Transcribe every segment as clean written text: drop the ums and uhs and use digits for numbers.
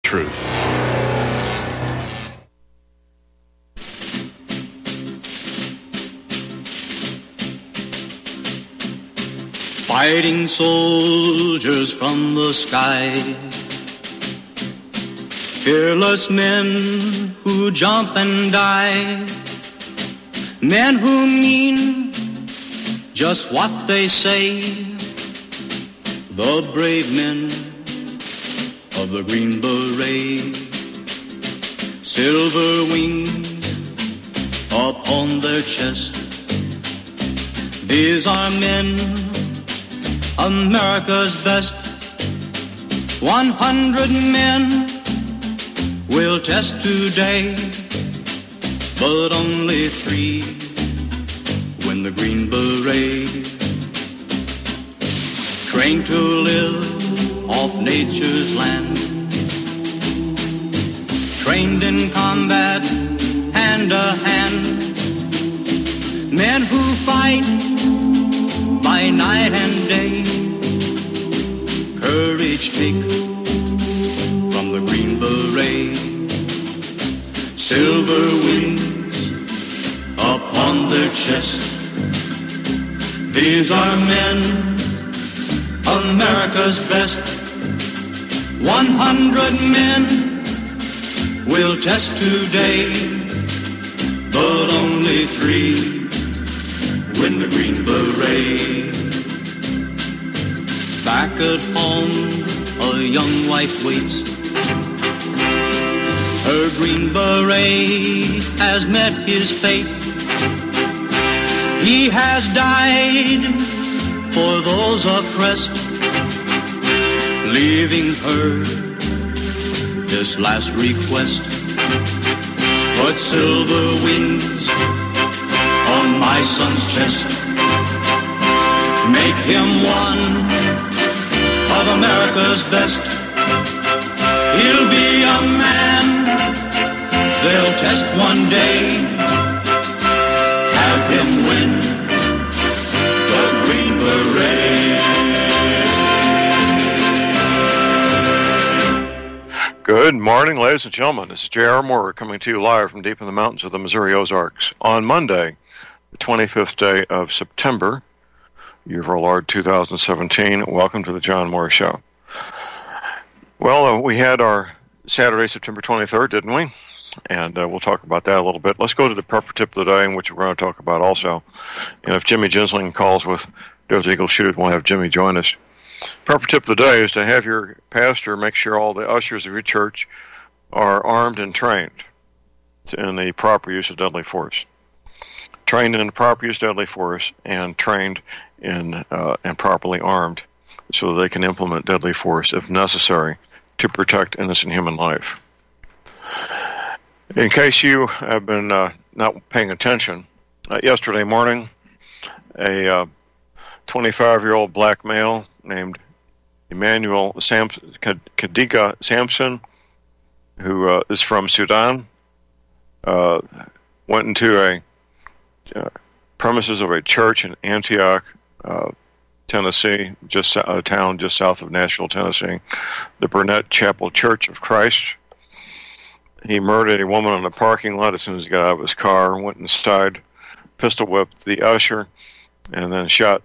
truth. Fighting soldiers from the sky, fearless men who jump and die, men who mean just what they say, the brave men of the Green Beret, silver wings upon their chest. These are men, America's best. 100 men will test today, but only 3 win the Green Beret. Trained to live off nature's land, trained in combat hand to hand, men who fight by night and day, courage take from the Green Beret, silver wings upon their chest. These are men, America's best. 100 men will test today, but only 3 win the Green Beret. Back at home, a young wife waits. Her Green Beret has met his fate. He has died for those oppressed, leaving her this last request. Put silver wings on my son's chest. Make him one of America's best. He'll be a man they'll test one day. Have him win the Green Beret. Good morning, ladies and gentlemen. This is J.R. Moore coming to you live from deep in the mountains of the Missouri Ozarks on Monday, the 25th day of September, year of our Lord 2017. Welcome to the John Moore Show. Well, we had our Saturday, September 23rd, didn't we? And we'll talk about that a little bit. Let's go to the prepper tip of the day, in which we're going to talk about also. And if Jimmy Ginsling calls with Desert Eagle Shooters, we'll have Jimmy join us. Proper tip of the day is to have your pastor make sure all the ushers of your church are armed and trained in the proper use of deadly force. Trained in the proper use of deadly force and trained in and properly armed so that they can implement deadly force if necessary to protect innocent human life. In case you have been not paying attention, yesterday morning, a 25-year-old black male named Emmanuel Kadiga Sampson, who is from Sudan, went into a premises of a church in Antioch, Tennessee, a town just south of Nashville, Tennessee, the Burnett Chapel Church of Christ. He murdered a woman in a parking lot as soon as he got out of his car, went inside, pistol whipped the usher, and then shot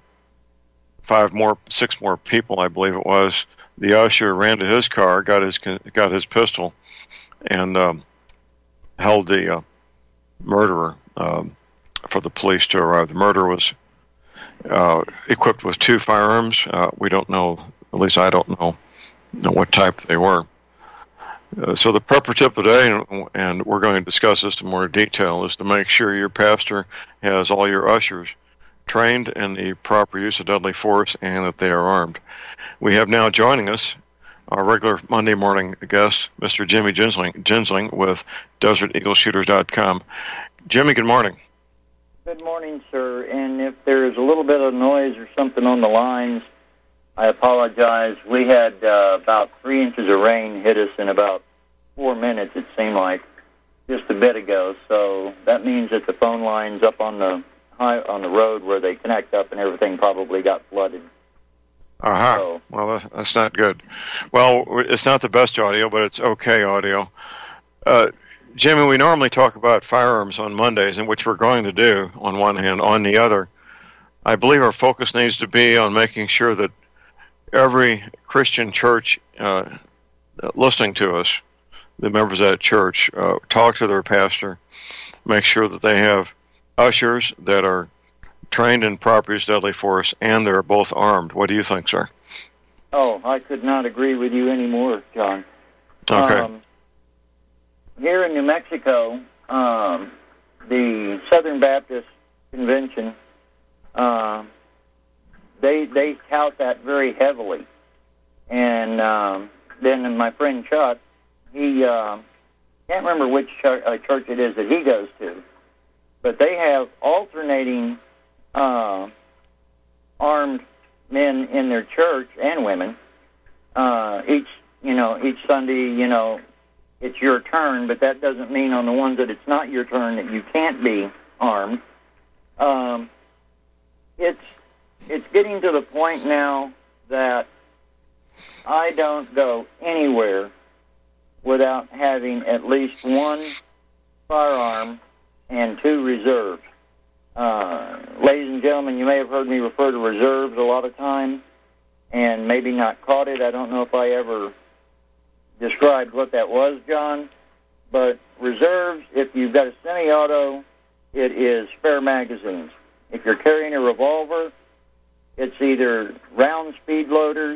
6 more people, I believe it was. The usher ran to his car, got his pistol, and held the murderer for the police to arrive. The murderer was equipped with 2 firearms. We don't know, at least I don't know what type they were. So the prepper tip of the day, and we're going to discuss this in more detail, is to make sure your pastor has all your ushers trained in the proper use of deadly force and that they are armed. We have now joining us our regular Monday morning guest, Mr. Jimmy Ginsling with DesertEagleShooters.com. Jimmy, good morning. Good morning, sir. And if there's a little bit of noise or something on the lines, I apologize. We had about 3 inches of rain hit us in about 4 minutes, it seemed like, just a bit ago. So that means that the phone lines up on the road where they connect up and everything probably got flooded. Aha. So, Well, that's not good. Well, it's not the best audio, but it's okay audio. Jimmy, we normally talk about firearms on Mondays, and which we're going to do on one hand. On the other, I believe our focus needs to be on making sure that every Christian church listening to us, the members of that church, talk to their pastor, make sure that they have ushers that are trained in proper use of deadly force, and they're both armed. What do you think, sir? oh, I could not agree with you anymore, John. Okay. Here in New Mexico, the Southern Baptist Convention, they tout that very heavily. And then my friend Chuck, he can't remember which church it is that he goes to, but they have alternating armed men in their church and women. Each Sunday, it's your turn, but that doesn't mean on the ones that it's not your turn that you can't be armed. It's getting to the point now that I don't go anywhere without having at least one firearm and 2 reserves. Ladies and gentlemen, you may have heard me refer to reserves a lot of times and maybe not caught it. I don't know if I ever described what that was, John, but reserves, if you've got a semi-auto, it is spare magazines. If you're carrying a revolver, it's either round speed loaders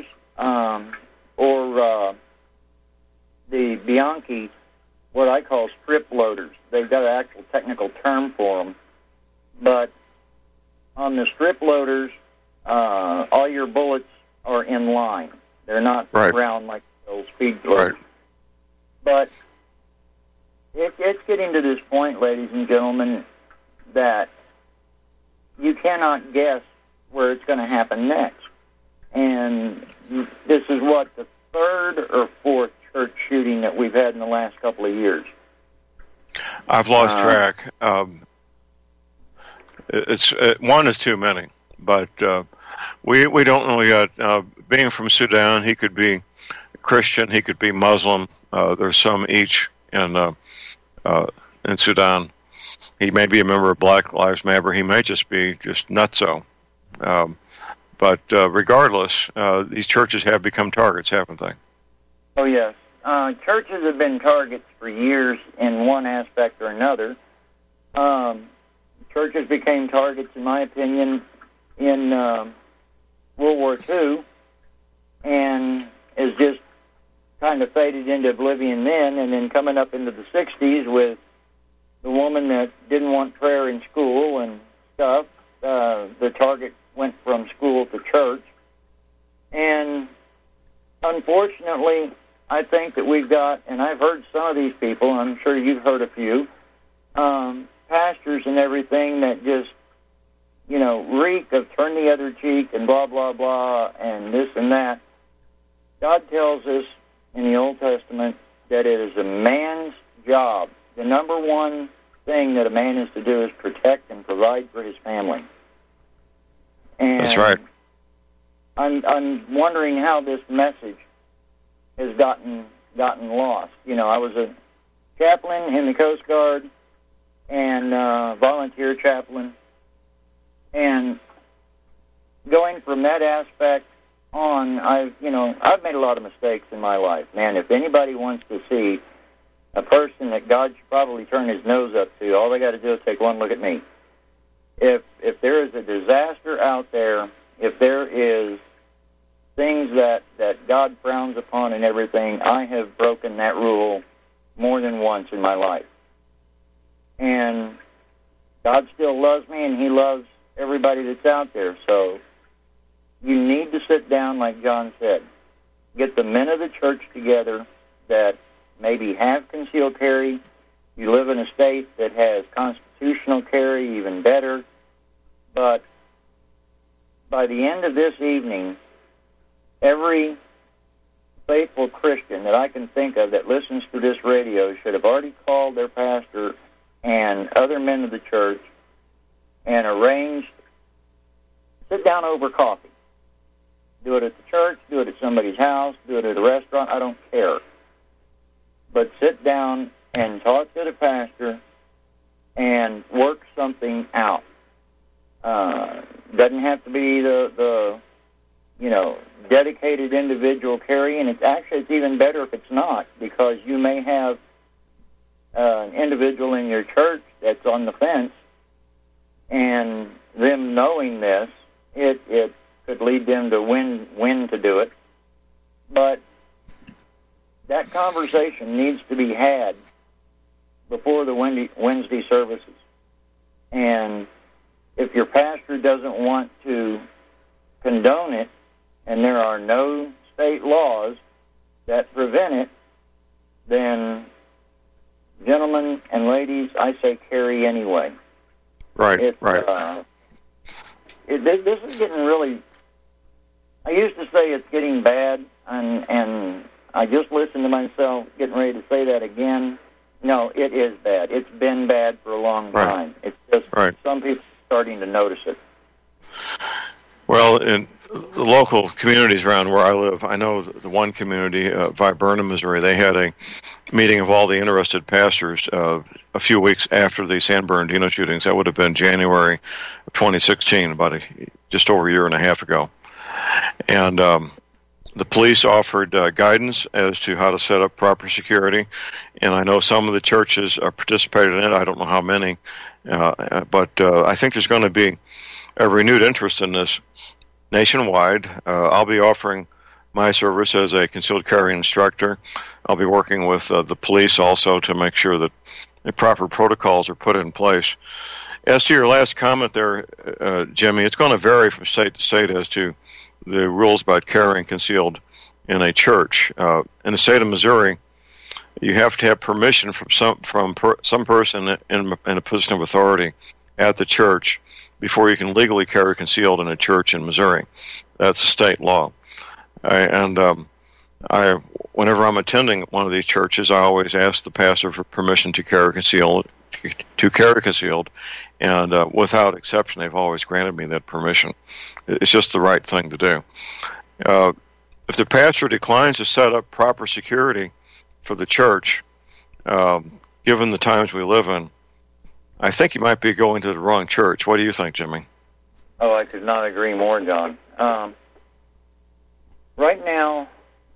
or the Bianchi, what I call strip loaders. They've got an actual technical term for them. But on the strip loaders, all your bullets are in line. They're not round like those speed loaders. Right. But it's getting to this point, ladies and gentlemen, that you cannot guess where it's going to happen next. And this is what, the 3rd or 4th church shooting that we've had in the last couple of years. I've lost track. It's one is too many, but we don't know yet. Being from Sudan, he could be Christian, he could be Muslim. There's some each in Sudan. He may be a member of Black Lives Matter. He may just be nutso. But regardless, these churches have become targets, haven't they? Oh, yes. Churches have been targets for years in one aspect or another. Churches became targets, in my opinion, in World War II, and is just kind of faded into oblivion then, and then coming up into the 60s with the woman that didn't want prayer in school and stuff, the target went from school to church. And unfortunately, I think that we've got, and I've heard some of these people, I'm sure you've heard a few, pastors and everything that just, reek of turn the other cheek and blah, blah, blah, and this and that. God tells us in the Old Testament that it is a man's job. The number one thing that a man is to do is protect and provide for his family. And that's right. I'm wondering how this message has gotten lost. I was a chaplain in the Coast Guard and volunteer chaplain, and going from that aspect on, I've made a lot of mistakes in my life. Man, if anybody wants to see a person that God should probably turn his nose up to, all they got to do is take one look at me. If there is a disaster out there, if there is things that God frowns upon and everything, I have broken that rule more than once in my life. And God still loves me, and he loves everybody that's out there. So you need to sit down, like John said. Get the men of the church together that maybe have concealed carry. You live in a state that has constitutional carry, even better. But by the end of this evening, every faithful Christian that I can think of that listens to this radio should have already called their pastor and other men of the church and arranged, sit down over coffee Do it at the church, do it at somebody's house, do it at a restaurant, I don't care. But sit down and talk to the pastor and work something out. Doesn't have to be the dedicated individual carrying. It's even better if it's not, because you may have an individual in your church that's on the fence, and them knowing this, it could lead them to when to do it. But that conversation needs to be had before the Wednesday services. And if your pastor doesn't want to condone it, and there are no state laws that prevent it, then, gentlemen and ladies, I say carry anyway. Right, right. This is getting really... I used to say it's getting bad, and I just listened to myself getting ready to say that again. No, it is bad. It's been bad for a long time. It's just some people are starting to notice it. Well, in the local communities around where I live, I know the one community, Viburnum, Missouri, they had a meeting of all the interested pastors a few weeks after the San Bernardino shootings. That would have been January of 2016, just over a year and a half ago. And the police offered guidance as to how to set up proper security, and I know some of the churches participated in it. I don't know how many, but I think there's going to be a renewed interest in this nationwide. I'll be offering my service as a concealed carry instructor. I'll be working with the police also to make sure that the proper protocols are put in place. As to your last comment there, Jimmy, it's going to vary from state to state as to the rules about carrying concealed in a church. In the state of Missouri, you have to have permission from some person in a position of authority at the church before you can legally carry concealed in a church in Missouri. That's state law. Whenever I'm attending one of these churches, I always ask the pastor for permission to carry concealed, and without exception, they've always granted me that permission. It's just the right thing to do. If the pastor declines to set up proper security for the church, given the times we live in, I think you might be going to the wrong church. What do you think, Jimmy? Oh, I could not agree more, John. Right now,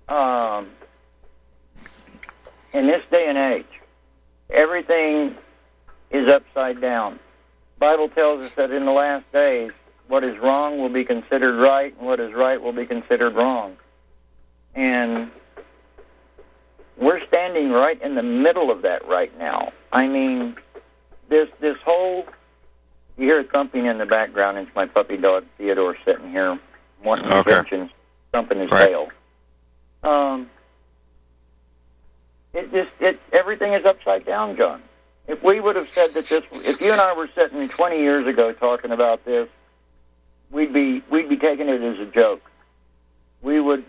in this day and age, everything is upside down. The Bible tells us that in the last days, what is wrong will be considered right, and what is right will be considered wrong. And we're standing right in the middle of that right now. I mean, this whole... You hear thumping in the background. It's my puppy dog, Theodore, sitting here wanting attention, thumping his tail. Everything is upside down, John. If we would have said that if you and I were sitting 20 years ago talking about this, we'd be taking it as a joke. We'd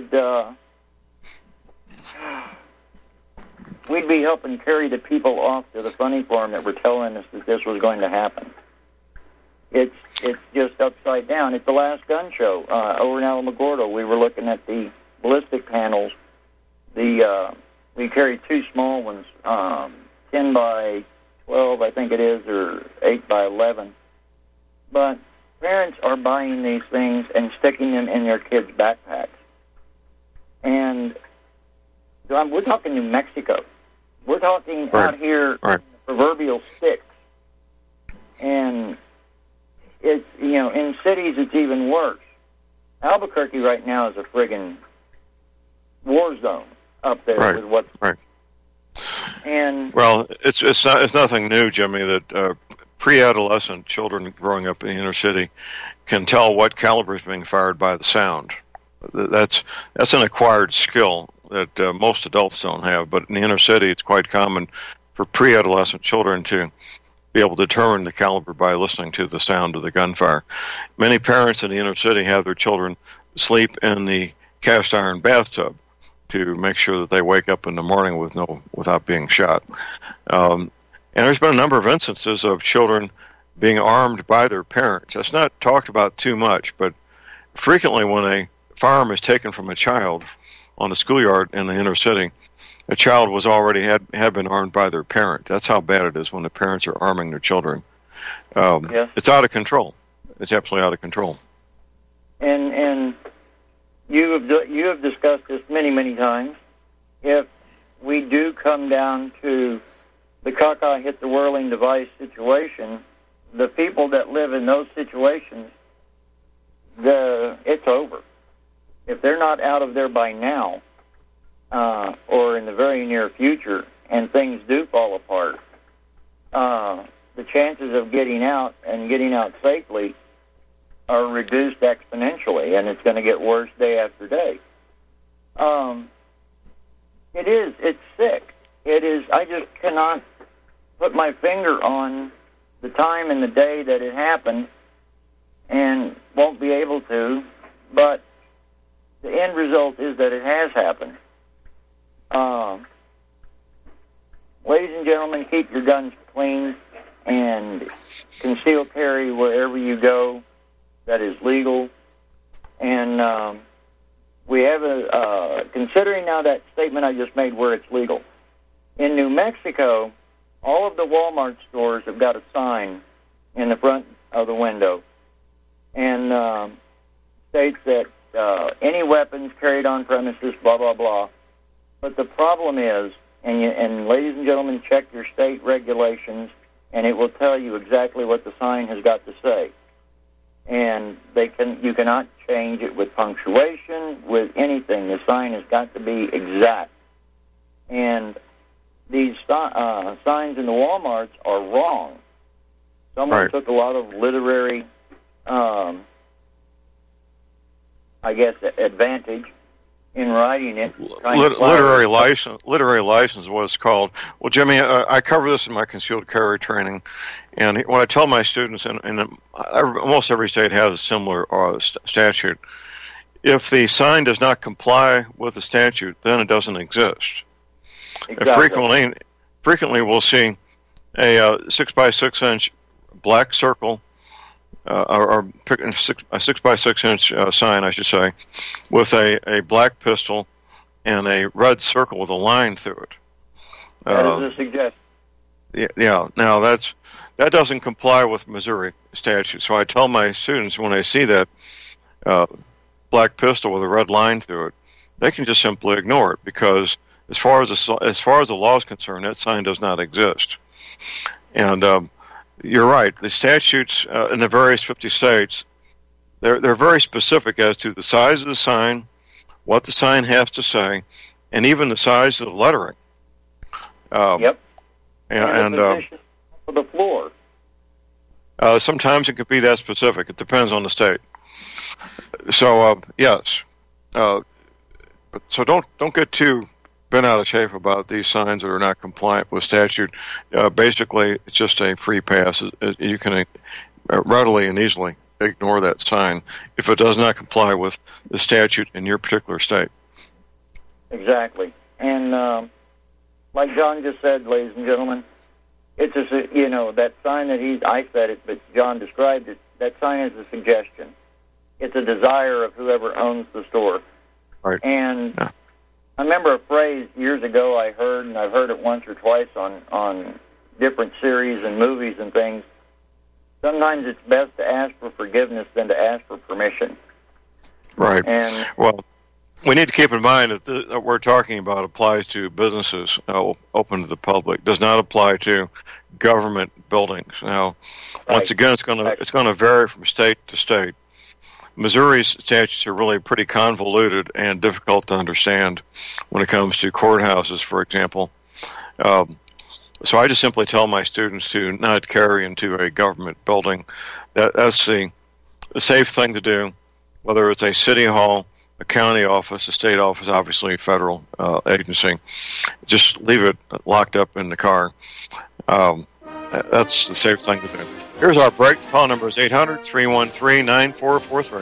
be helping carry the people off to the funny farm that were telling us that this was going to happen. It's just upside down. At the last gun show over in Alamogordo, we were looking at the ballistic panels. We carried two small ones, 10 by 12, I think it is, or 8 by 11. But parents are buying these things and sticking them in their kids' backpacks. And we're talking New Mexico. We're talking out here in the proverbial sticks. And it's, in cities it's even worse. Albuquerque right now is a friggin' war zone up there with what's... And well, it's nothing new, Jimmy, that pre-adolescent children growing up in the inner city can tell what caliber is being fired by the sound. That's an acquired skill that most adults don't have, but in the inner city it's quite common for pre-adolescent children to be able to determine the caliber by listening to the sound of the gunfire. Many parents in the inner city have their children sleep in the cast iron bathtub to make sure that they wake up in the morning without being shot. And there's been a number of instances of children being armed by their parents. That's not talked about too much, but frequently when a firearm is taken from a child on the schoolyard in the inner city, a child was already had been armed by their parent. That's how bad it is when the parents are arming their children. Yes. It's out of control. It's absolutely out of control. And you have discussed this many times. If we do come down to the cockeye hit the whirling device situation, the people that live in those situations, it's over. If they're not out of there by now, or in the very near future, and things do fall apart, the chances of getting out and getting out safely are reduced exponentially, and it's going to get worse day after day. It's sick. It is. I just cannot put my finger on the time and the day that it happened, and won't be able to, but the end result is that it has happened. Ladies and gentlemen, keep your guns clean and conceal carry wherever you go that is legal. And we have considering now that statement I just made where it's legal. In New Mexico, all of the Walmart stores have got a sign in the front of the window, and states that any weapons carried on premises, blah, blah, blah. But the problem is, and ladies and gentlemen, check your state regulations, and it will tell you exactly what the sign has got to say. And you cannot change it with punctuation, with anything. The sign has got to be exact. And these signs in the Walmarts are wrong. Someone took a lot of literary, advantage in writing it. Literary license was called. Well, Jimmy, I cover this in my concealed carry training, and when I tell my students, and almost every state has a similar statute, if the sign does not comply with the statute, then it doesn't exist. Exactly. Frequently we'll see a 6x6 inch black circle, or a 6x6 inch sign, I should say, with a black pistol and a red circle with a line through it. That is a suggestion. Yeah. Now that doesn't comply with Missouri statute. So I tell my students when they see that black pistol with a red line through it, they can just simply ignore it, because as far as the law is concerned, that sign does not exist. And you're right. The statutes in the various 50 states, they're very specific as to the size of the sign, what the sign has to say, and even the size of the lettering. Yep. And the position of the floor. Sometimes it could be that specific. It depends on the state. So yes. So don't get too bent out of shape about these signs that are not compliant with statute. Basically, it's just a free pass. You can readily and easily ignore that sign if it does not comply with the statute in your particular state. Exactly. And like John just said, ladies and gentlemen, it's that sign that I said it, but John described it. That sign is a suggestion. It's a desire of whoever owns the store. Right. And yeah. I remember a phrase years ago I heard, and I've heard it once or twice on different series and movies and things. Sometimes it's best to ask for forgiveness than to ask for permission. Right. And well, we need to keep in mind that what we're talking about applies to businesses open to the public. Does not apply to government buildings. Now, once again, it's going to vary from state to state. Missouri's statutes are really pretty convoluted and difficult to understand when it comes to courthouses, for example. So I just simply tell my students to not carry into a government building. That's the safe thing to do, whether it's a city hall, a county office, a state office, obviously a federal agency. Just leave it locked up in the car. That's the safe thing to do. Here's our break. Call number is 800-313-9443.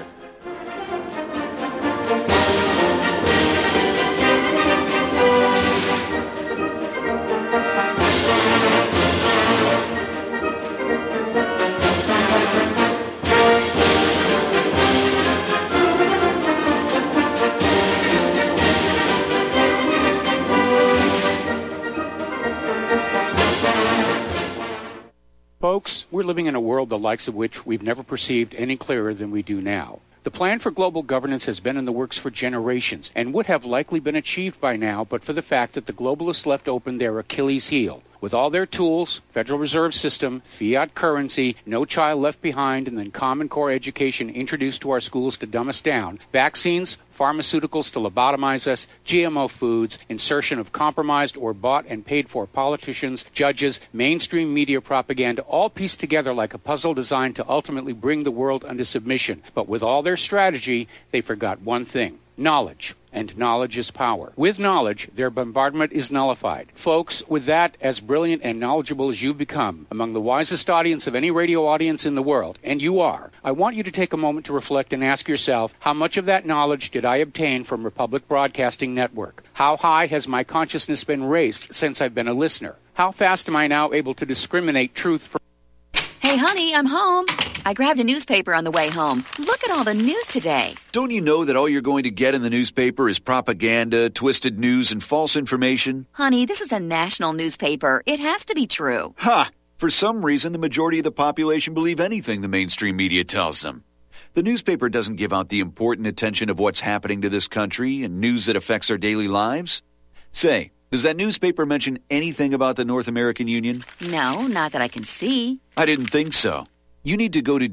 Folks, we're living in a world the likes of which we've never perceived any clearer than we do now. The plan for global governance has been in the works for generations and would have likely been achieved by now but for the fact that the globalists left open their Achilles heel. With all their tools, Federal Reserve System, fiat currency, no child left behind, and then Common Core education introduced to our schools to dumb us down, vaccines, pharmaceuticals to lobotomize us, GMO foods, insertion of compromised or bought and paid for politicians, judges, mainstream media propaganda, all pieced together like a puzzle designed to ultimately bring the world under submission. But with all their strategy, they forgot one thing: knowledge. And knowledge is power. With knowledge, their bombardment is nullified. Folks, with that, as brilliant and knowledgeable as you've become, among the wisest audience of any radio audience in the world, and you are, I want you to take a moment to reflect and ask yourself, how much of that knowledge did I obtain from Republic Broadcasting Network? How high has my consciousness been raised since I've been a listener? How fast am I now able to discriminate truth from... Hey, honey, I'm home. I grabbed a newspaper on the way home. Look at all the news today. Don't you know that all you're going to get in the newspaper is propaganda, twisted news, and false information? Honey, this is a national newspaper. It has to be true. Ha! For some reason, the majority of the population believe anything the mainstream media tells them. The newspaper doesn't give out the important attention of what's happening to this country and news that affects our daily lives. Say, does that newspaper mention anything about the North American Union? No, not that I can see. I didn't think so. You need to go to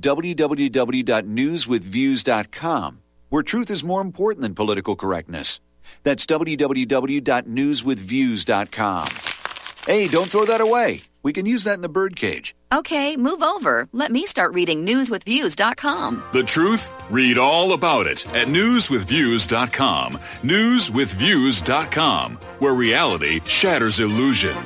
www.newswithviews.com, where truth is more important than political correctness. That's www.newswithviews.com. Hey, don't throw that away. We can use that in the birdcage. Okay, move over. Let me start reading newswithviews.com. The truth? Read all about it at newswithviews.com. Newswithviews.com, where reality shatters illusion.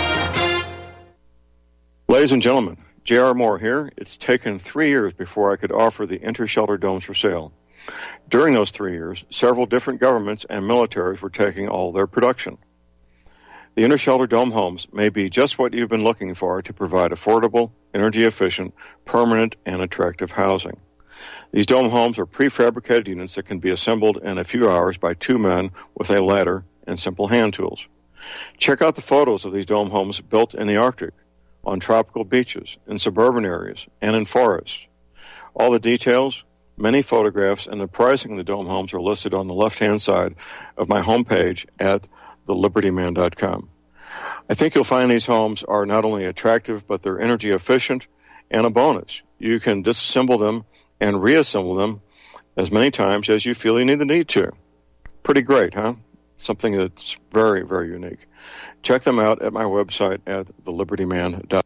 Ladies and gentlemen, J.R. Moore here. It's taken 3 years before I could offer the inter-shelter domes for sale. During those 3 years, several different governments and militaries were taking all their production. The inter-shelter dome homes may be just what you've been looking for to provide affordable, energy-efficient, permanent, and attractive housing. These dome homes are prefabricated units that can be assembled in a few hours by 2 men with a ladder and simple hand tools. Check out the photos of these dome homes built in the Arctic, on tropical beaches, in suburban areas, and in forests. All the details, many photographs, and the pricing of the dome homes are listed on the left-hand side of my homepage at thelibertyman.com. I think you'll find these homes are not only attractive, but they're energy efficient, and a bonus. You can disassemble them and reassemble them as many times as you feel you need to. Pretty great, huh? Something that's very, very unique. Check them out at my website at thelibertyman.com.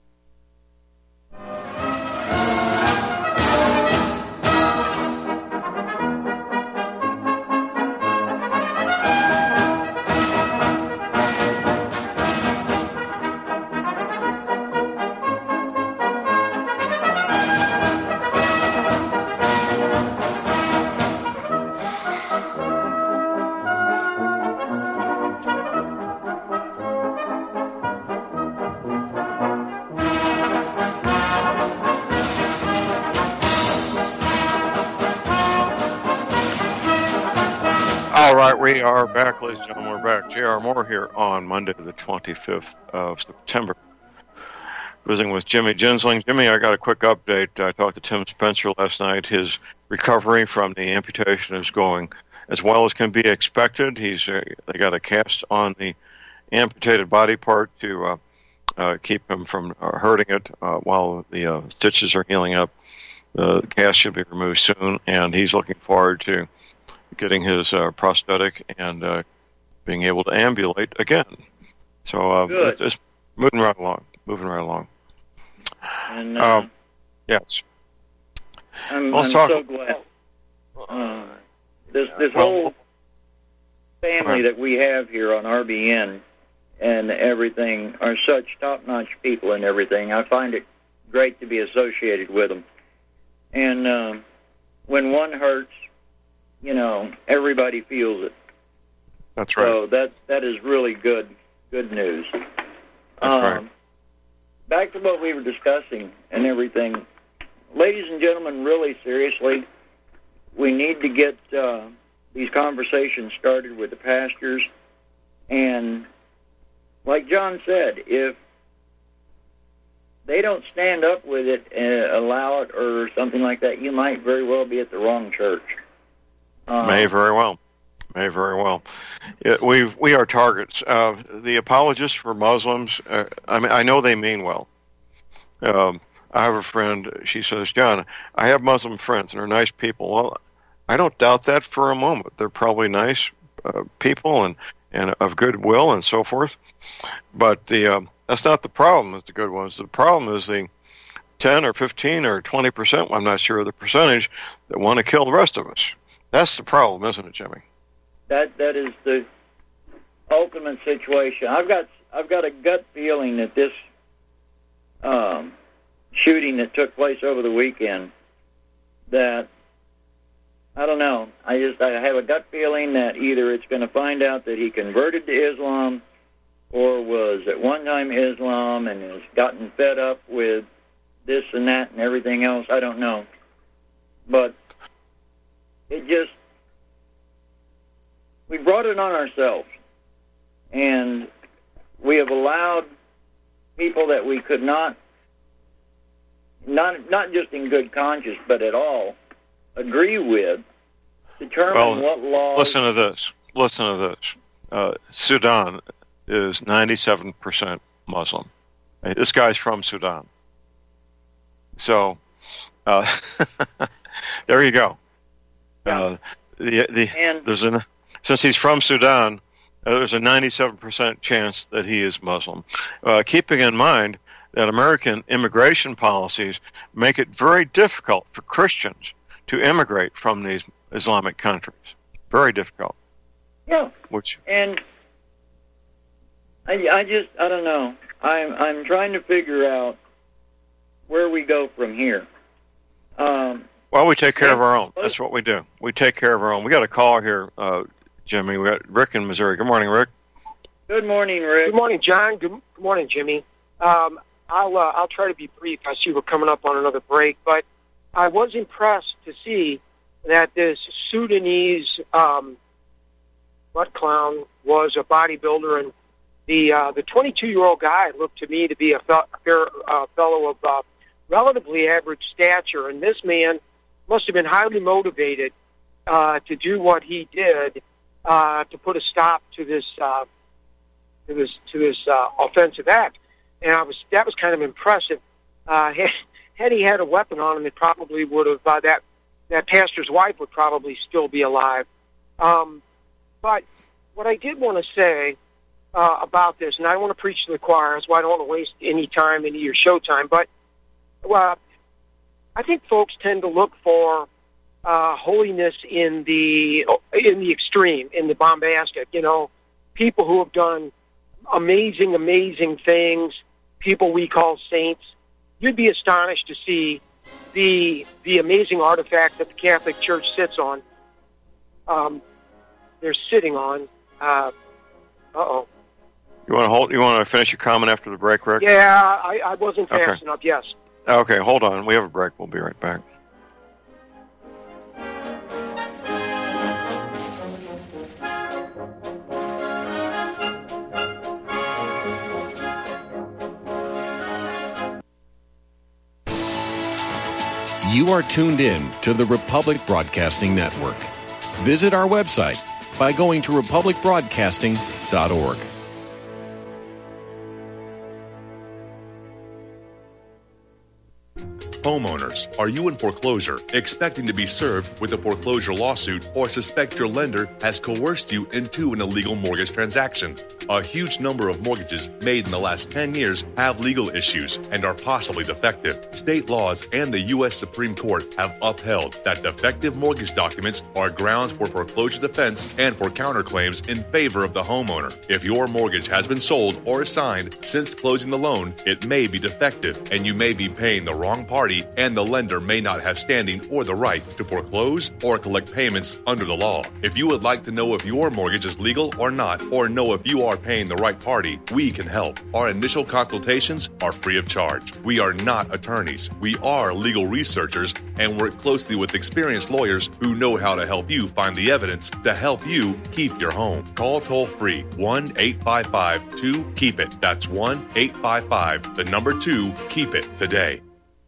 All right, we are back, ladies and gentlemen. We're back. J.R. Moore here on Monday, the 25th of September. Visiting with Jimmy Gensling. Jimmy, I got a quick update. I talked to Tim Spencer last night. His recovery from the amputation is going as well as can be expected. They got a cast on the amputated body part to keep him from hurting it while the stitches are healing up. The cast should be removed soon, and he's looking forward to getting his prosthetic and being able to ambulate again. So it's moving right along. And yes, I'm so glad. This whole family that we have here on RBN and everything are such top-notch people and everything. I find it great to be associated with them. And when one hurts, everybody feels it. That's right. So that is really good news. That's right. Back to what we were discussing and everything. Ladies and gentlemen, really seriously, we need to get these conversations started with the pastors. And like John said, if they don't stand up with it and allow it or something like that, you might very well be at the wrong church. May very well. We are targets. The apologists for Muslims, I know they mean well. I have a friend, she says, John, I have Muslim friends, and they're nice people. Well, I don't doubt that for a moment. They're probably nice people and of goodwill and so forth. But that's not the problem with the good ones. The problem is the 10 or 15 or 20%, I'm not sure of the percentage, that want to kill the rest of us. That's the problem, isn't it, Jimmy? That is the ultimate situation. I've got a gut feeling that this shooting that took place over the weekend, that I don't know. I have a gut feeling that either it's going to find out that he converted to Islam, or was at one time Islam and has gotten fed up with this and that and everything else. I don't know, but we brought it on ourselves, and we have allowed people that we could not just in good conscience, but at all, agree with, determine what laws... Listen to this. Sudan is 97% Muslim. This guy's from Sudan. So, there you go. Yeah. Since he's from Sudan, there's a 97% chance that he is Muslim. Keeping in mind that American immigration policies make it very difficult for Christians to immigrate from these Islamic countries. Very difficult. Yeah. And I don't know. I'm trying to figure out where we go from here. Well, we take care of our own. That's what we do. We take care of our own. We got a caller here, Jimmy. We got Rick in Missouri. Good morning, Rick. Good morning, Rick. Good morning, John. Good morning, Jimmy. I'll try to be brief. I see we're coming up on another break, but I was impressed to see that this Sudanese butt clown was a bodybuilder, and the 22-year-old guy looked to me to be a fellow of relatively average stature, and this man must have been highly motivated to do what he did to put a stop to this offensive act, and that was kind of impressive. Had he had a weapon on him, it probably would have that pastor's wife would probably still be alive. But what I did want to say about this, and I don't want to preach to the choir, so I don't want to waste any time, any of your show time, but I think folks tend to look for holiness in the extreme, in the bombastic. You know, people who have done amazing things, people we call saints. You'd be astonished to see the amazing artifact that the Catholic Church sits on. They're sitting on. You want to finish your comment after the break, Rick? Yeah, I wasn't fast enough. Yes. Okay, hold on. We have a break. We'll be right back. You are tuned in to the Republic Broadcasting Network. Visit our website by going to republicbroadcasting.org. Homeowners, are you in foreclosure, expecting to be served with a foreclosure lawsuit, or suspect your lender has coerced you into an illegal mortgage transaction? A huge number of mortgages made in the last 10 years have legal issues and are possibly defective. State laws and the U.S. Supreme Court have upheld that defective mortgage documents are grounds for foreclosure defense and for counterclaims in favor of the homeowner. If your mortgage has been sold or assigned since closing the loan, it may be defective and you may be paying the wrong party, and the lender may not have standing or the right to foreclose or collect payments under the law. If you would like to know if your mortgage is legal or not, or know if you are paying the right party, we can help. Our initial consultations are free of charge. We are not attorneys. We are legal researchers and work closely with experienced lawyers who know how to help you find the evidence to help you keep your home. Call toll-free 1-855-2-KEEP-IT. That's 1-855-2-KEEP-IT today.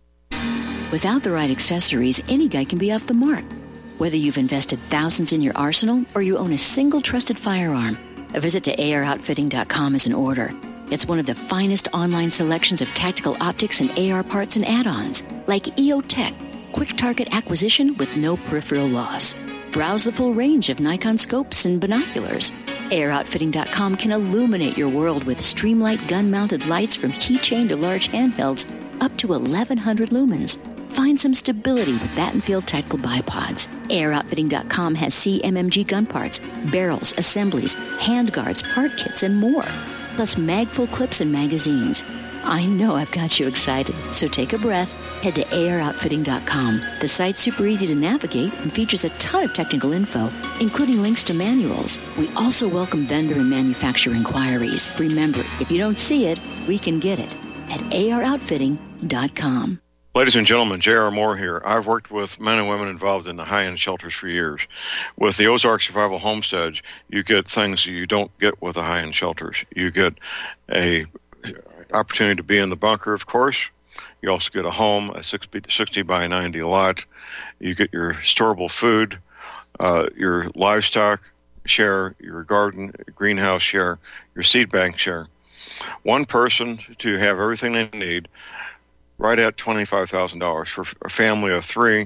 Without the right accessories, any guy can be off the mark. Whether you've invested thousands in your arsenal or you own a single trusted firearm, a visit to AROutfitting.com is in order. It's one of the finest online selections of tactical optics and AR parts and add-ons, like EOTech, quick target acquisition with no peripheral loss. Browse the full range of Nikon scopes and binoculars. AROutfitting.com can illuminate your world with Streamlight gun-mounted lights from keychain to large handhelds up to 1,100 lumens. Find some stability with Battenfield Tactical Bipods. AROutfitting.com has CMMG gun parts, barrels, assemblies, handguards, part kits, and more. Plus mag-full clips and magazines. I know I've got you excited, so take a breath. Head to AROutfitting.com. The site's super easy to navigate and features a ton of technical info, including links to manuals. We also welcome vendor and manufacturer inquiries. Remember, if you don't see it, we can get it at AROutfitting.com. Ladies and gentlemen, J.R. Moore here. I've worked with men and women involved in the high-end shelters for years. With the Ozark Survival Homestead, you get things you don't get with the high-end shelters. You get a opportunity to be in the bunker, of course. You also get a home, a 60 by 90 lot. You get your storable food, your livestock share, your garden, greenhouse share, your seed bank share. One person to have everything they need, right at $25,000. For a family of three,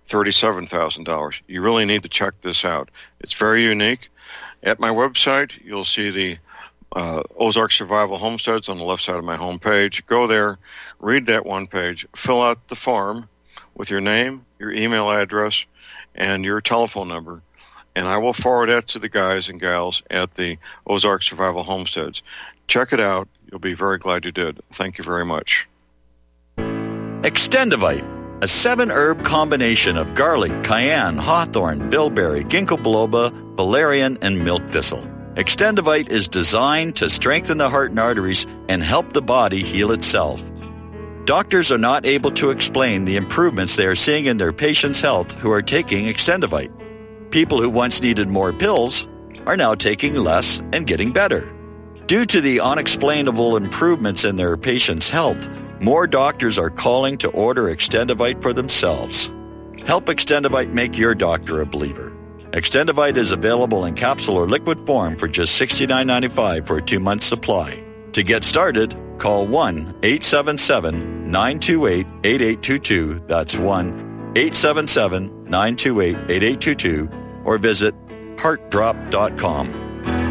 $37,000. You really need to check this out. It's very unique. At my website, you'll see the Ozark Survival Homesteads on the left side of my homepage. Go there, read that one page, fill out the form with your name, your email address, and your telephone number, and I will forward that to the guys and gals at the Ozark Survival Homesteads. Check it out. You'll be very glad you did. Thank you very much. Extendivite, a 7-herb combination of garlic, cayenne, hawthorn, bilberry, ginkgo biloba, valerian, and milk thistle. Extendivite is designed to strengthen the heart and arteries and help the body heal itself. Doctors are not able to explain the improvements they are seeing in their patients' health who are taking Extendivite. People who once needed more pills are now taking less and getting better. Due to the unexplainable improvements in their patients' health, more doctors are calling to order Extendivite for themselves. Help Extendivite make your doctor a believer. Extendivite is available in capsule or liquid form for just $69.95 for a 2-month supply. To get started, call 1-877-928-8822. That's 1-877-928-8822. Or visit heartdrop.com.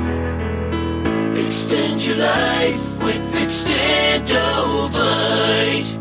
Extend your life with Extendovite.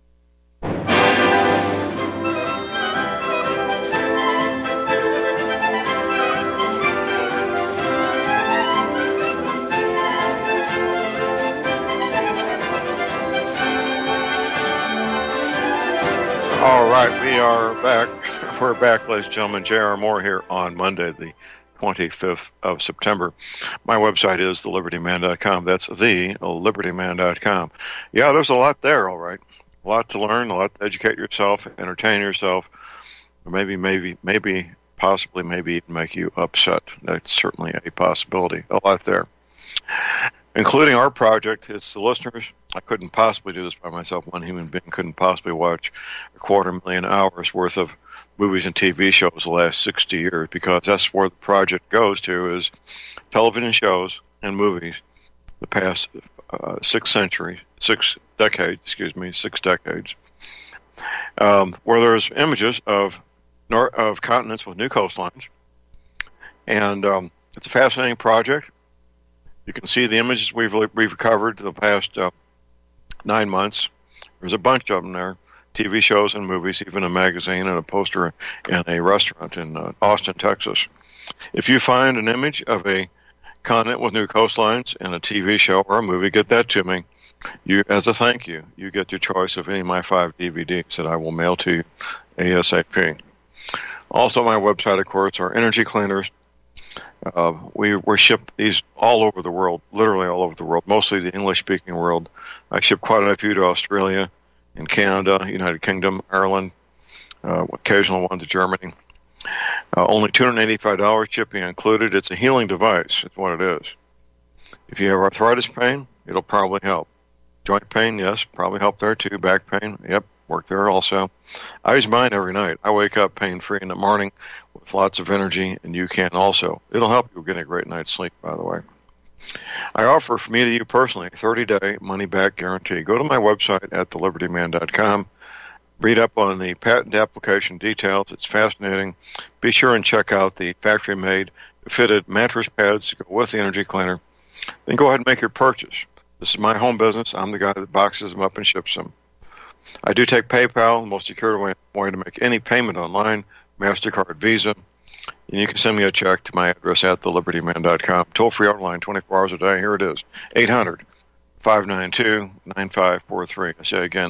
All right, we are back. We're back, ladies and gentlemen. J.R. Moore here on Monday, the 25th of September. My website is thelibertyman.com. That's thelibertyman.com. Yeah, there's a lot there, all right. A lot to learn, a lot to educate yourself, entertain yourself, or maybe, possibly even make you upset. That's certainly a possibility. A lot there. Including our project, it's the listeners. I couldn't possibly do this by myself. One human being couldn't possibly watch 250,000 hours worth of movies and TV shows the last 60 years, because that's where the project goes to, is television shows and movies the past 6 decades, where there's images of continents with new coastlines. And it's a fascinating project. You can see the images we've recovered the past 9 months. There's a bunch of them there. TV shows and movies, even a magazine and a poster in a restaurant in Austin, Texas. If you find an image of a continent with new coastlines in a TV show or a movie, get that to me. You, as a thank you, you get your choice of any of my 5 DVDs that I will mail to you ASAP. Also, my website, of course, are energy cleaners, We're shipped these all over the world, literally all over the world, mostly the English-speaking world. I ship quite a few to Australia and Canada, United Kingdom, Ireland, occasional one to Germany. Only $285 shipping included. It's a healing device, is what it is. If you have arthritis pain, it'll probably help. Joint pain, yes, probably help there too. Back pain, yep, work there also. I use mine every night. I wake up pain-free in the morning with lots of energy, and you can also. It'll help you get a great night's sleep, by the way. I offer from me to you personally a 30-day money-back guarantee. Go to my website at thelibertyman.com. Read up on the patent application details. It's fascinating. Be sure and check out the factory-made fitted mattress pads to go with the energy cleaner. Then go ahead and make your purchase. This is my home business. I'm the guy that boxes them up and ships them. I do take PayPal, the most secure way to make any payment online, MasterCard, Visa. And you can send me a check to my address at thelibertyman.com. Toll-free outline, 24 hours a day. Here it is, 800-592-9543. I say again,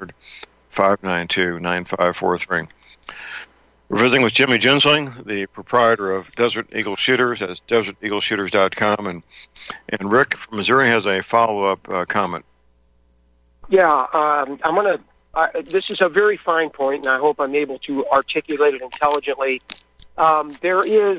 800-592-9543. We're visiting with Jimmy Ginsling, the proprietor of Desert Eagle Shooters. That's deserteagleshooters.com. And Rick from Missouri has a follow-up comment. Yeah, this is a very fine point, and I hope I'm able to articulate it intelligently. We're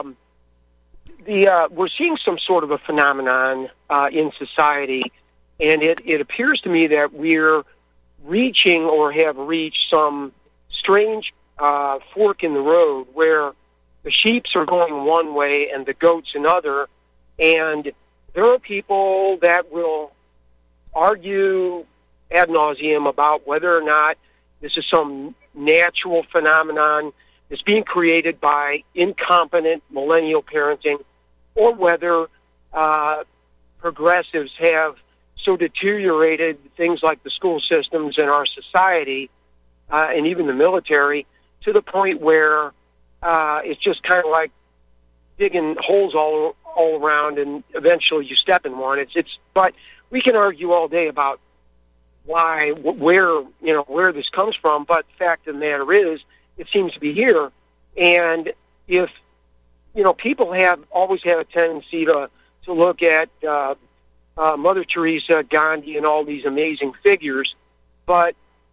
seeing some sort of a phenomenon in society, and it appears to me that we're reaching or have reached some strange fork in the road where the sheeps are going one way and the goats another, and there are people that will argue ad nauseum about whether or not this is some natural phenomenon that's being created by incompetent millennial parenting, or whether progressives have so deteriorated things like the school systems in our society and even the military to the point where it's just kind of like digging holes all around, and eventually you step in one. But we can argue all day about where this comes from. But the fact of the matter is, it seems to be here. And if people have always had a tendency to look at Mother Teresa, Gandhi, and all these amazing figures, but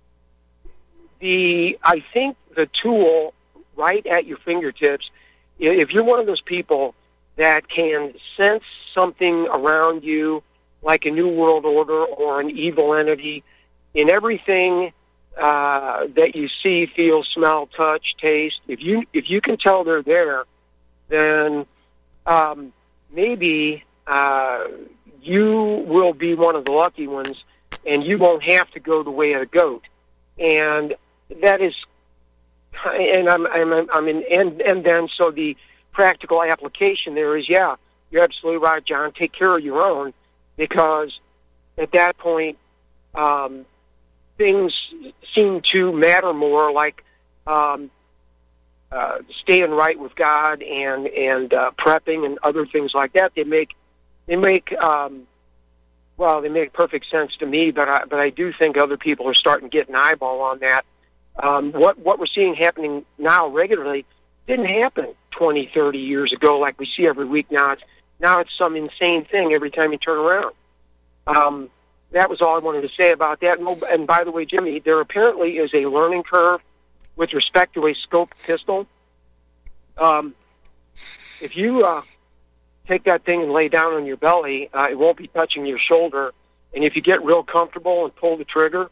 I think the tool right at your fingertips, if you're one of those people that can sense something around you, like a new world order or an evil entity, in everything that you see, feel, smell, touch, taste, if you can tell they're there, then maybe you will be one of the lucky ones, and you won't have to go the way of the goat. And that is, and then so the practical application there is, yeah, you're absolutely right, John. Take care of your own, because at that point, things seem to matter more, like staying right with God and prepping and other things like that. They make perfect sense to me, but I do think other people are starting to get an eyeball on that. What we're seeing happening now regularly didn't happen 20, 30 years ago like we see every week now. Now it's some insane thing every time you turn around. That was all I wanted to say about that. And by the way, Jimmy, there apparently is a learning curve with respect to a scoped pistol. If you take that thing and lay down on your belly, it won't be touching your shoulder. And if you get real comfortable and pull the trigger,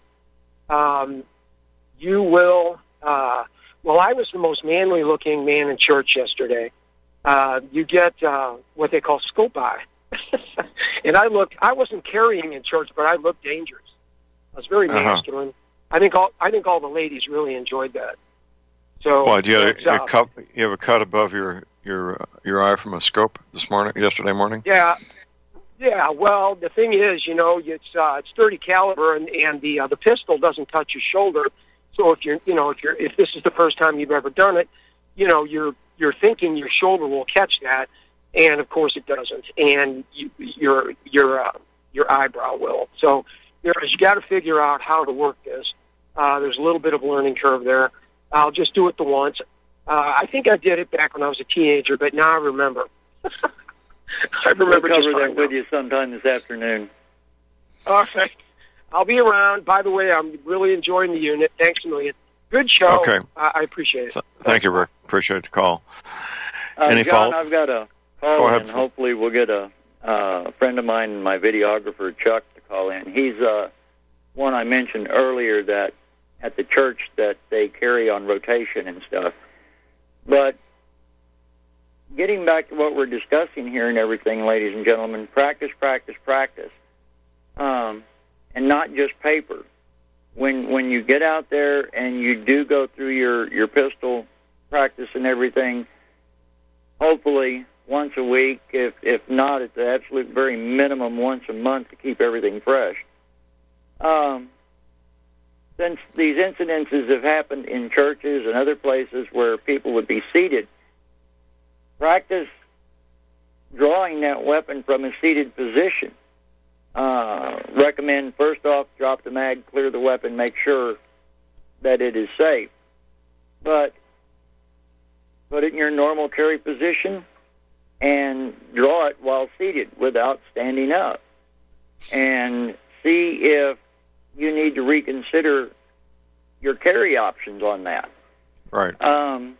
you will... well, I was the most manly-looking man in church yesterday. You get what they call scope eye. And I wasn't carrying in church, but I looked dangerous. I was very masculine. I think all the ladies really enjoyed that. So, well, you have a cut above your eye from a scope yesterday morning? Yeah. Well, the thing is, it's 30 caliber, and the pistol doesn't touch your shoulder. So if this is the first time you've ever done it, you're thinking your shoulder will catch that, and of course it doesn't, and your eyebrow will. So you got to figure out how to work this. There's a little bit of a learning curve there. I'll just do it the once. I think I did it back when I was a teenager, but now I remember. I remember. We'll cover that with you sometime this afternoon. All right. I'll be around. By the way, I'm really enjoying the unit. Thanks a million. Good show. Okay. I appreciate it. Thank you, Rick. Appreciate the call. Any John, follow-up? I've got a call Go ahead. in. Hopefully we'll get a friend of mine, my videographer, Chuck, to call in. He's one I mentioned earlier that at the church that they carry on rotation and stuff. But getting back to what we're discussing here and everything, ladies and gentlemen, practice, practice, practice. And not just paper. When you get out there and you do go through your pistol practice and everything, hopefully once a week, if not at the absolute very minimum once a month to keep everything fresh. Since these incidences have happened in churches and other places where people would be seated, practice drawing that weapon from a seated position. Recommend, first off, drop the mag, clear the weapon, make sure that it is safe. But put it in your normal carry position and draw it while seated without standing up. And see if you need to reconsider your carry options on that. Right. Again,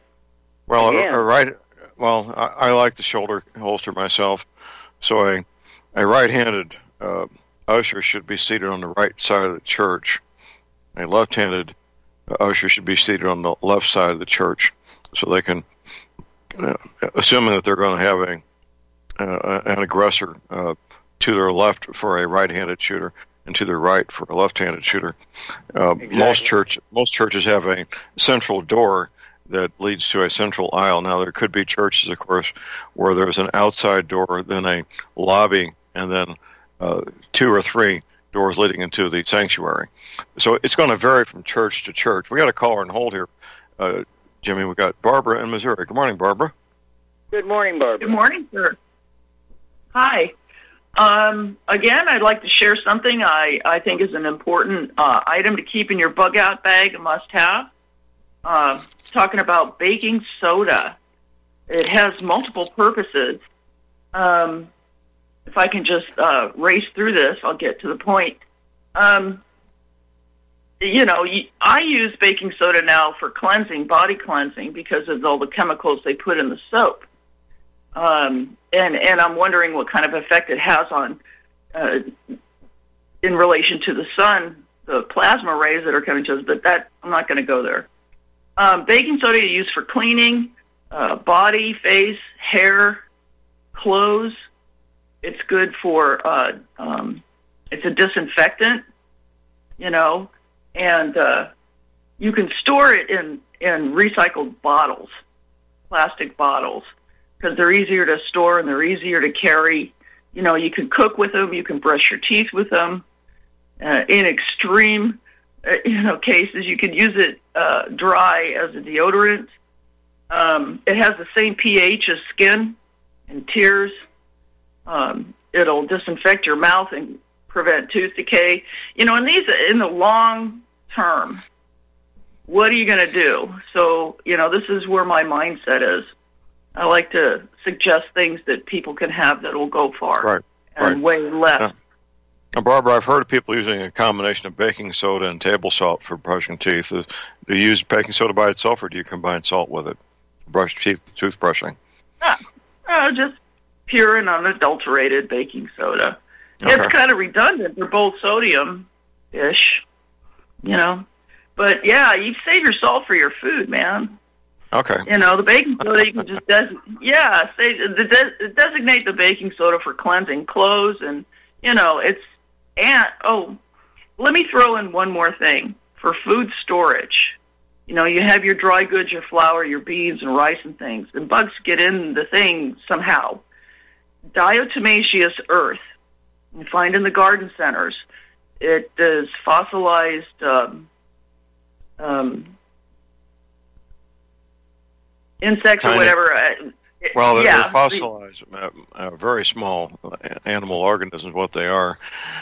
I like the shoulder holster myself, so a right-handed usher should be seated on the right side of the church. A left-handed usher should be seated on the left side of the church, so they can, assuming that they're going to have an aggressor to their left for a right-handed shooter and to their right for a left-handed shooter. Exactly. Most churches have a central door that leads to a central aisle. Now, there could be churches, of course, where there's an outside door, then a lobby, and then 2 or 3 doors leading into the sanctuary. So it's going to vary from church to church. We got a caller on hold here, Jimmy. We got Barbara in Missouri. Good morning, Barbara. Good morning, Barbara. Good morning, sir. Hi. Again, I'd like to share something I think is an important item to keep in your bug-out bag, a must-have. Talking about baking soda. It has multiple purposes. If I can just race through this, I'll get to the point. I use baking soda now for cleansing, body cleansing, because of all the chemicals they put in the soap. And I'm wondering what kind of effect it has on, in relation to the sun, the plasma rays that are coming to us, but that I'm not going to go there. Baking soda you use for cleaning, body, face, hair, clothes. It's good for, it's a disinfectant, and you can store it in recycled bottles, plastic bottles, because they're easier to store and they're easier to carry. You can cook with them, you can brush your teeth with them. In extreme, cases, you can use it dry as a deodorant. It has the same pH as skin and tears. It'll disinfect your mouth and prevent tooth decay. And these, in the long term, what are you going to do? So, this is where my mindset is. I like to suggest things that people can have that will go far and weigh less. Now, Barbara, I've heard of people using a combination of baking soda and table salt for brushing teeth. Do you use baking soda by itself, or do you combine salt with it to brush teeth, toothbrushing? Just pure and unadulterated baking soda. Okay. It's kind of redundant. They're both sodium-ish, But, yeah, you save your salt for your food, man. Okay. The baking soda, you can just designate the baking soda for cleansing clothes, and, let me throw in one more thing. For food storage, you have your dry goods, your flour, your beans, and rice and things, and bugs get in the thing somehow. Diatomaceous earth, you find in the garden centers. It is fossilized insects or whatever. They're fossilized, very small animal organisms, what they are.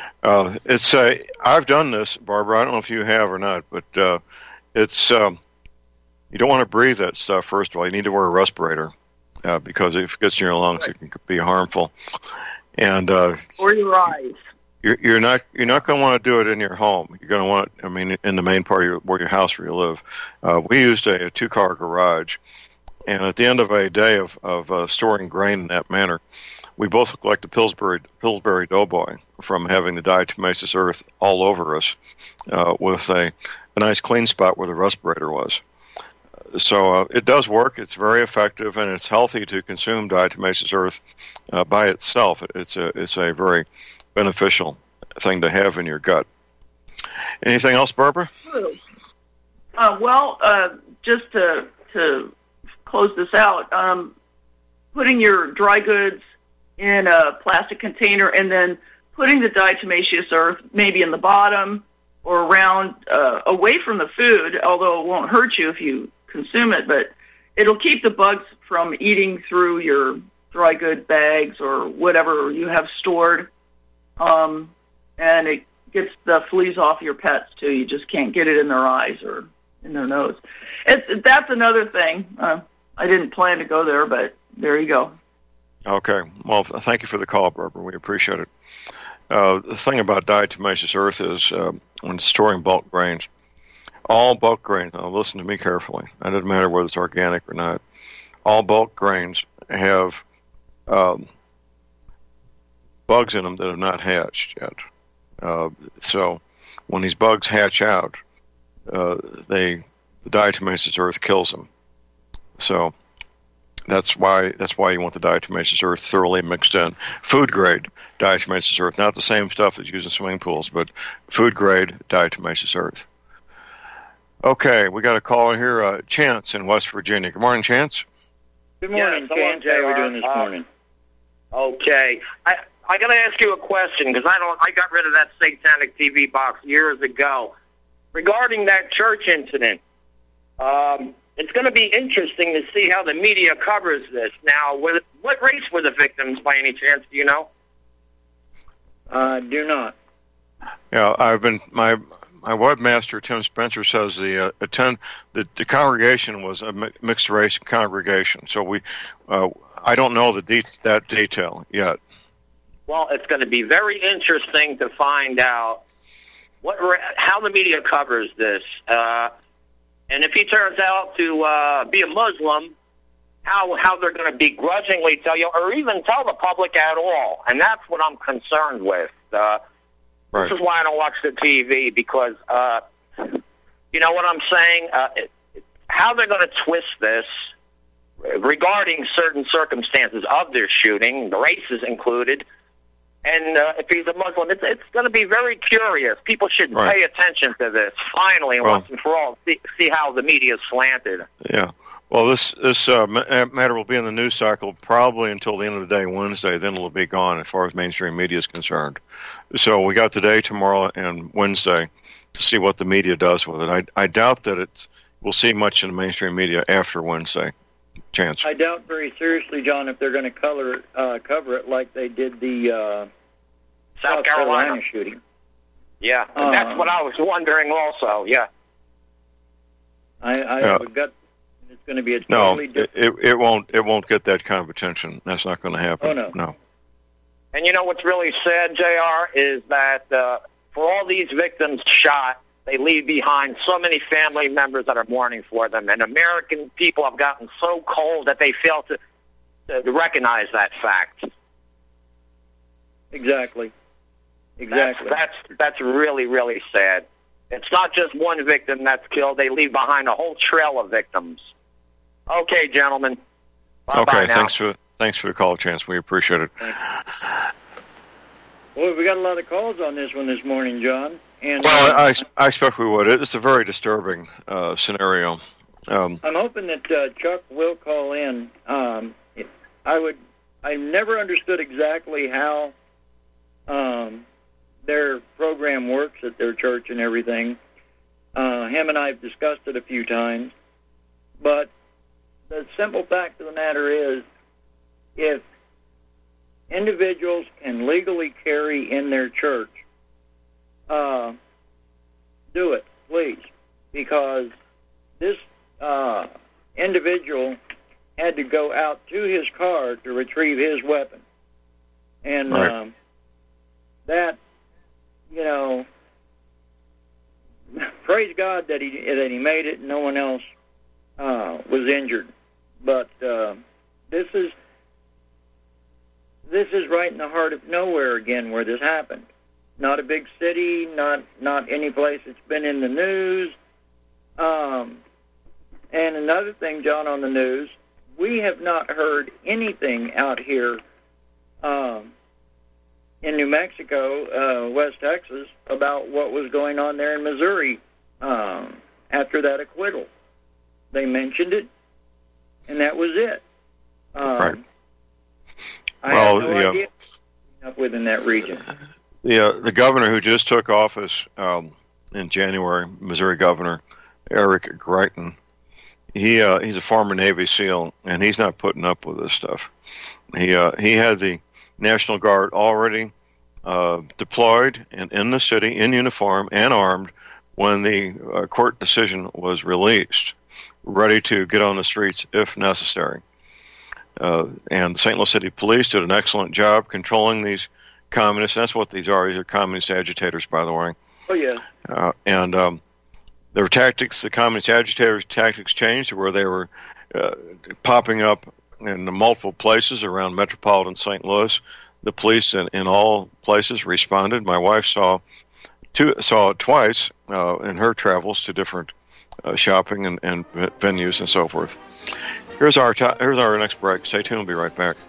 I've done this, Barbara. I don't know if you have or not, but you don't want to breathe that stuff, first of all. You need to wear a respirator. because if it gets in your lungs, it can be harmful. And or your eyes. You're not going to want to do it in your home. You're going to want, in the main part of your house where you live. We used a 2-car garage, and at the end of a day of storing grain in that manner, we both looked like the Pillsbury Doughboy from having the diatomaceous earth all over us, with a nice clean spot where the respirator was. So it does work. It's very effective, and it's healthy to consume diatomaceous earth by itself. It's a very beneficial thing to have in your gut. Anything else, Barbara? Just to close this out, putting your dry goods in a plastic container and then putting the diatomaceous earth maybe in the bottom or around, away from the food, although it won't hurt you if you consume it, but it'll keep the bugs from eating through your dry good bags or whatever you have stored. And it gets the fleas off your pets too. You just can't get it in their eyes or in their nose. That's another thing. I didn't plan to go there, but there you go. Okay. Well, thank you for the call, Barbara. We appreciate it. The thing about diatomaceous earth is when storing bulk grains, all bulk grains, now listen to me carefully, it doesn't matter whether it's organic or not, all bulk grains have bugs in them that have not hatched yet. So when these bugs hatch out, the diatomaceous earth kills them. So that's why you want the diatomaceous earth thoroughly mixed in. Food grade diatomaceous earth, not the same stuff that's used in swimming pools, but food grade diatomaceous earth. Okay, we got a caller here, Chance in West Virginia. Good morning, Chance. Good morning, Chance. How are we doing this morning? Okay, I got to ask you a question because I got rid of that satanic TV box years ago regarding that church incident. It's going to be interesting to see how the media covers this. Now, what race were the victims, by any chance? Do you know? Do not. Yeah, my webmaster Tim Spencer says the congregation was a mixed race congregation. So I don't know that detail yet. Well, it's going to be very interesting to find out how the media covers this. And if he turns out to be a Muslim, how they're going to begrudgingly tell you, or even tell the public at all. And that's what I'm concerned with. Right. This is why I don't watch the TV, because, you know what I'm saying? How they're going to twist this regarding certain circumstances of their shooting, the races included, and if he's a Muslim, it's going to be very curious. People should pay attention to this, finally, once and for all, see how the media is slanted. Yeah. Well, this matter will be in the news cycle probably until the end of the day, Wednesday. Then it'll be gone as far as mainstream media is concerned. So we got today, tomorrow, and Wednesday to see what the media does with it. I doubt that we'll see much in the mainstream media after Wednesday. Chance. I doubt very seriously, John, if they're going to cover it like they did the South Carolina shooting. Yeah, that's what I was wondering also, yeah. I've got... It's going to be a totally different... it won't get that kind of attention. That's not going to happen. Oh, no. And you know what's really sad, JR, is that for all these victims shot, they leave behind so many family members that are mourning for them. And American people have gotten so cold that they fail to recognize that fact. Exactly. That's really, really sad. It's not just one victim that's killed. They leave behind a whole trail of victims. Okay, gentlemen. Bye-bye now. Thanks for the call, Chance. We appreciate it. Well, we got a lot of calls on this one this morning, John. And well, I expect we would. It's a very disturbing scenario. I'm hoping that Chuck will call in. I never understood exactly how their program works at their church and everything. Him and I have discussed it a few times. But the simple fact of the matter is, if individuals can legally carry in their church, do it, please. Because this individual had to go out to his car to retrieve his weapon. And that, you know, praise God that he made it and no one else was injured. But this is right in the heart of nowhere again where this happened. Not a big city, not any place that's been in the news. And another thing, John, on the news, we have not heard anything out here in New Mexico, West Texas, about what was going on there in Missouri after that acquittal. They mentioned it, and that was it. I have no idea up within that region. The governor who just took office in January, Missouri Governor Eric Greitens, he's a former Navy SEAL, and he's not putting up with this stuff. He had the National Guard already deployed and in the city in uniform and armed when the court decision was released, ready to get on the streets if necessary. And St. Louis City Police did an excellent job controlling these communists. That's what these are. These are communist agitators, by the way. Oh, yeah. And their tactics, the communist agitators' tactics changed to where they were popping up in multiple places around metropolitan St. Louis. The police in all places responded. My wife saw it twice in her travels to different shopping and venues and so forth. Here's our next break. Stay tuned. We'll be right back.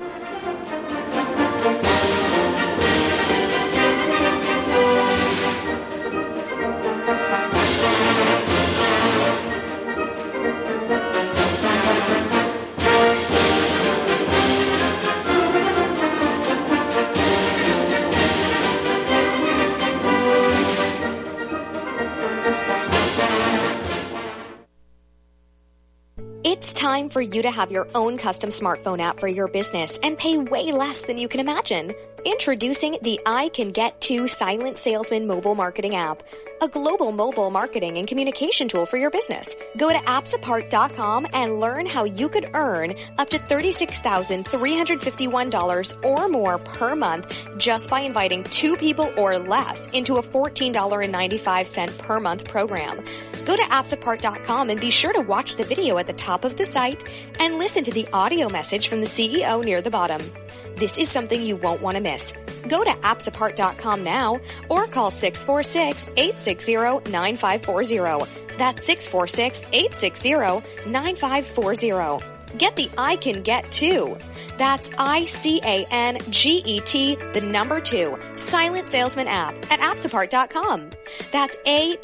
It's time for you to have your own custom smartphone app for your business and pay way less than you can imagine. Introducing the I Can Get To Silent Salesman mobile marketing app, a global mobile marketing and communication tool for your business. Go to appsapart.com and learn how you could earn up to $36,351 or more per month just by inviting 2 people or less into a $14.95 per month program. Go to appsapart.com and be sure to watch the video at the top of the site and listen to the audio message from the CEO near the bottom. This is something you won't want to miss. Go to appsapart.com now or call 646-860-9540. That's 646-860-9540. Get the I Can Get To. That's ICANGET, the number 2, Silent Salesman app at appsapart.com. That's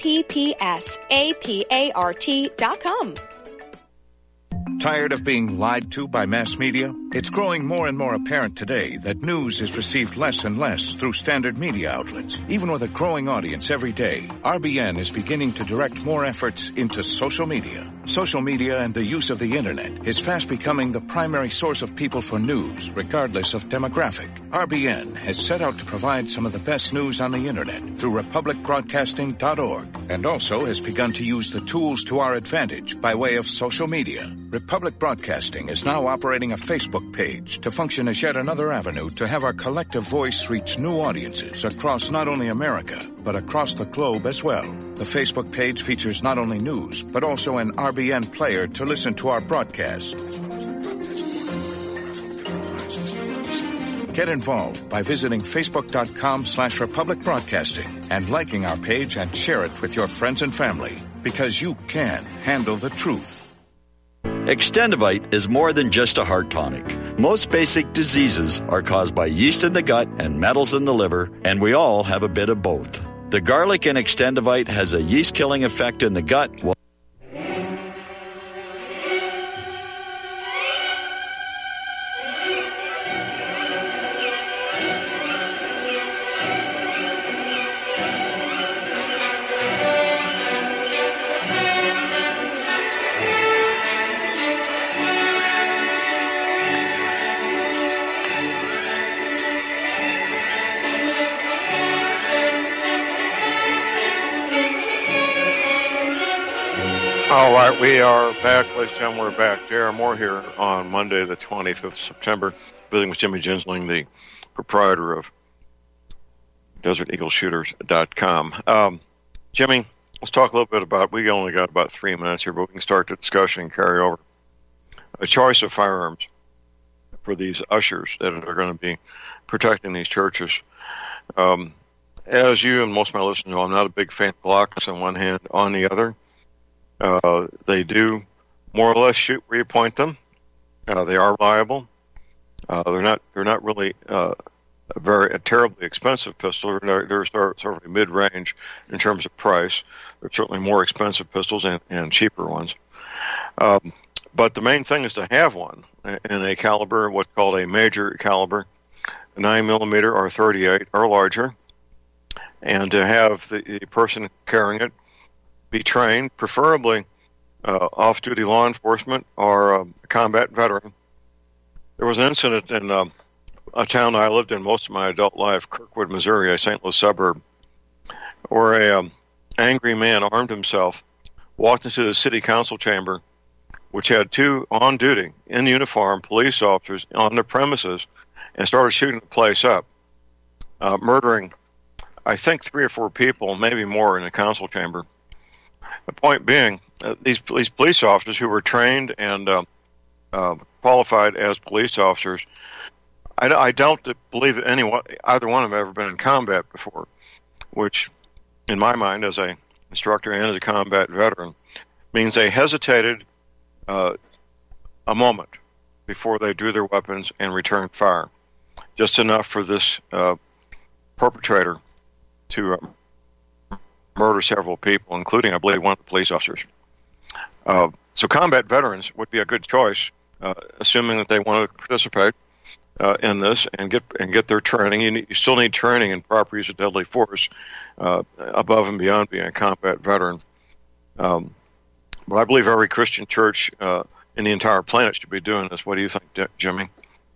APPSAPART.com. Tired of being lied to by mass media? It's growing more and more apparent today that news is received less and less through standard media outlets. Even with a growing audience every day, RBN is beginning to direct more efforts into social media. Social media and the use of the internet is fast becoming the primary source of people for news, regardless of demographic. RBN has set out to provide some of the best news on the internet through republicbroadcasting.org and also has begun to use the tools to our advantage by way of social media. Republic Broadcasting is now operating a Facebook page to function as yet another avenue to have our collective voice reach new audiences across not only America, but across the globe as well. The Facebook page features not only news, but also an RBN player to listen to our broadcast. Get involved by visiting facebook.com/Republic Broadcasting and liking our page and share it with your friends and family, because you can handle the truth. Extendivite is more than just a heart tonic. Most basic diseases are caused by yeast in the gut and metals in the liver, and we all have a bit of both. The garlic in Extendivite has a yeast-killing effect in the gut. All right, we are back, ladies and gentlemen. We're back. J.R. Moore here on Monday, the 25th of September, visiting with Jimmy Ginsling, the proprietor of DesertEagleShooters.com. Jimmy, let's talk a little bit about, we only got about 3 minutes here, but we can start the discussion and carry over. A choice of firearms for these ushers that are going to be protecting these churches. As you and most of my listeners know, I'm not a big fan of Glocks on one hand. On the other, they do more or less shoot where you point them. They are reliable. They're not really a terribly expensive pistol. They're sort of mid-range in terms of price. They're certainly more expensive pistols and cheaper ones. But the main thing is to have one in a caliber, what's called a major caliber, 9mm or 38 or larger, and to have the person carrying it be trained, preferably off-duty law enforcement or a combat veteran. There was an incident in a town I lived in most of my adult life, Kirkwood, Missouri, a St. Louis suburb, where a angry man armed himself, walked into the city council chamber, which had 2 on-duty, in uniform, police officers on the premises, and started shooting the place up, murdering, I think, 3 or 4 people, maybe more, in the council chamber. The point being, these police officers who were trained and qualified as police officers, I don't believe that either one of them have ever been in combat before, which, in my mind, as an instructor and as a combat veteran, means they hesitated a moment before they drew their weapons and returned fire. Just enough for this perpetrator to murder several people, including, I believe, one of the police officers. So combat veterans would be a good choice, assuming that they want to participate in this and get their training. You still need training in proper use of deadly force above and beyond being a combat veteran. But I believe every Christian church in the entire planet should be doing this. What do you think, Jimmy?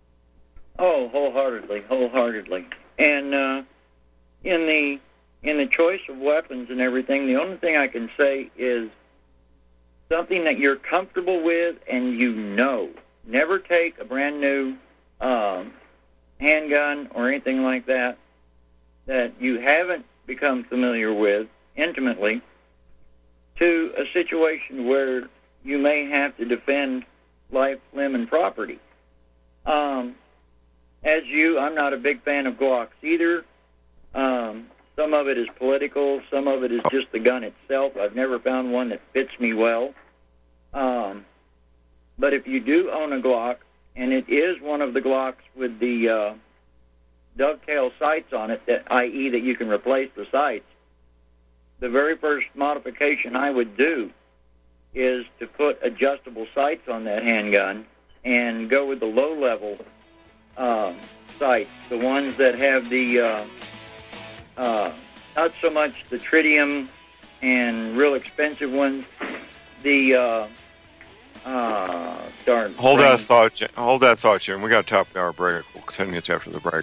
Oh, wholeheartedly. And in the choice of weapons and everything, the only thing I can say is something that you're comfortable with and you know. Never take a brand new handgun or anything like that you haven't become familiar with intimately to a situation where you may have to defend life, limb, and property. I'm not a big fan of Glocks either. Some of it is political. Some of it is just the gun itself. I've never found one that fits me well. But if you do own a Glock, and it is one of the Glocks with the dovetail sights on it, i.e. that you can replace the sights, the very first modification I would do is to put adjustable sights on that handgun and go with the low-level sights, the ones that have the not so much the tritium and real expensive ones, the Hold that thought, Jim. We got to top our break. We'll continue it after the break.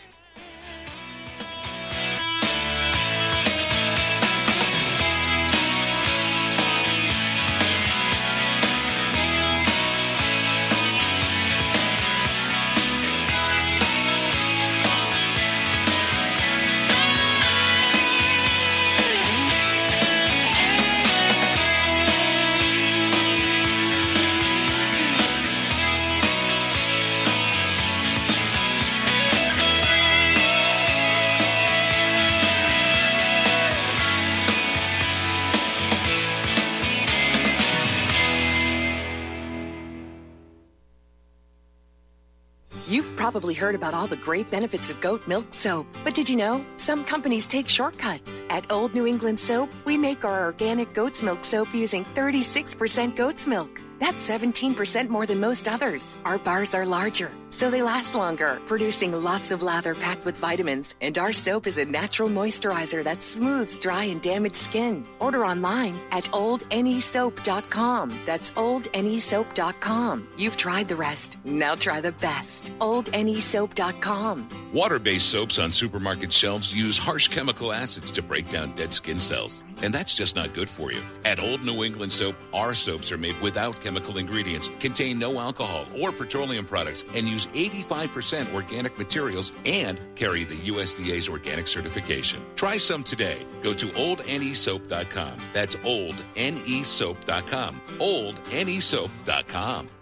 You've probably heard about all the great benefits of goat milk soap. But did you know some companies take shortcuts? At Old New England Soap, we make our organic goat's milk soap using 36% goat's milk. That's 17% more than most others. Our bars are larger, so they last longer, producing lots of lather packed with vitamins. And our soap is a natural moisturizer that smooths dry and damaged skin. Order online at oldnesoap.com. That's oldnesoap.com. You've tried the rest. Now try the best. oldnesoap.com. Water-based soaps on supermarket shelves use harsh chemical acids to break down dead skin cells. And that's just not good for you. At Old New England Soap, our soaps are made without chemical ingredients, contain no alcohol or petroleum products, and use 85% organic materials and carry the USDA's organic certification. Try some today. Go to oldnesoap.com. That's oldnesoap.com. oldnesoap.com.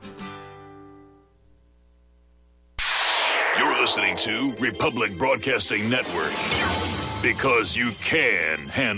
You're listening to Republic Broadcasting Network, because you can handle